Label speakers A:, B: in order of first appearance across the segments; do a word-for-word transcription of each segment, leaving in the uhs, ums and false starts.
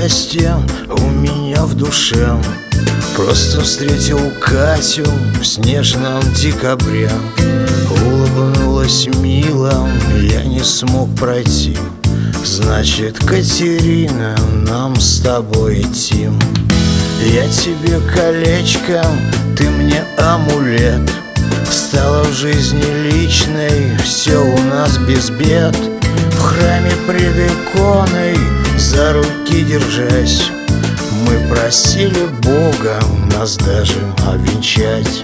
A: счастья у меня в душе. Просто встретил Катю в снежном декабре. Улыбнулась мило, я не смог пройти. Значит, Катерина, нам с тобой идти. Я тебе колечко, ты мне амулет. Стало в жизни личной, все у нас без бед. В храме пред иконой, за руки держась, мы просили Бога нас даже обвенчать.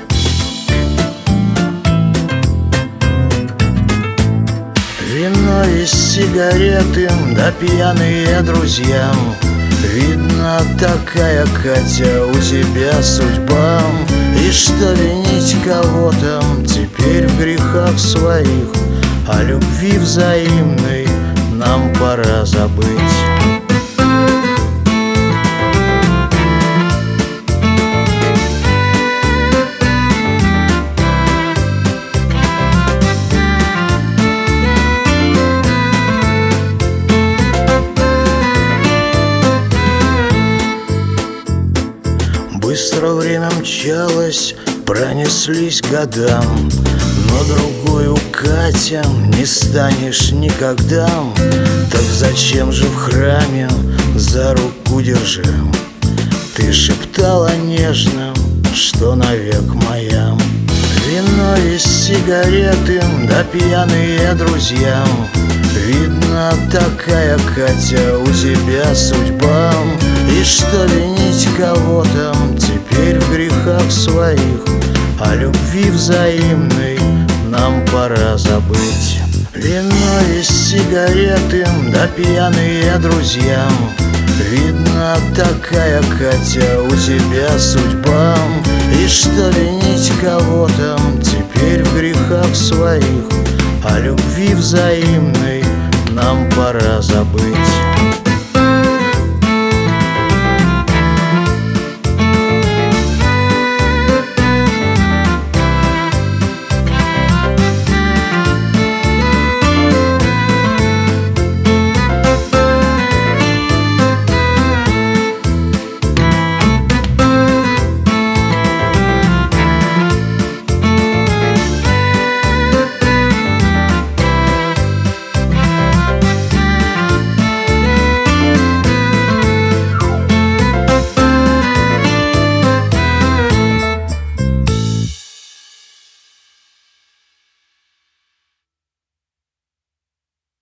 A: Вино и сигареты, да пьяные друзья. Видно, такая, Катя, у тебя судьба. И что винить кого-то теперь в грехах своих, о любви взаимной нам пора забыть. Быстро время мчалось, пронеслись года, но другую, Катя, не станешь никогда. Так зачем же в храме за руку держа? Ты шептала нежно, что навек моя. Вино и сигареты, да пьяные друзья. Видно, такая, Катя, у тебя судьба. И что винить кого-то теперь в грехах своих, о любви взаимной нам пора забыть. Вино и сигареты, да пьяные друзья. Видно, такая, Катя, у тебя судьба. И что винить кого-то теперь в грехах своих, о любви взаимной нам пора забыть.